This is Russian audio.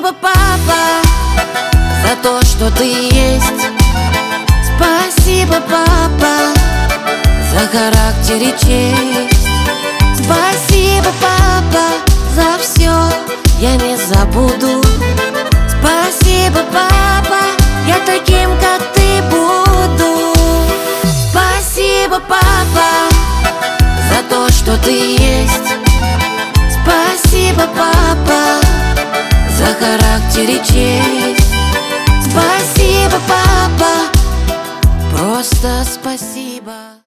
Спасибо, папа, за то, что ты есть. Спасибо, папа, за характер и честь. Спасибо, папа, за все я не забуду. Спасибо, папа, я таким, как ты, буду. Спасибо, папа, за то, что ты есть. Спасибо, папа, за характер и честь. Спасибо, папа, просто спасибо.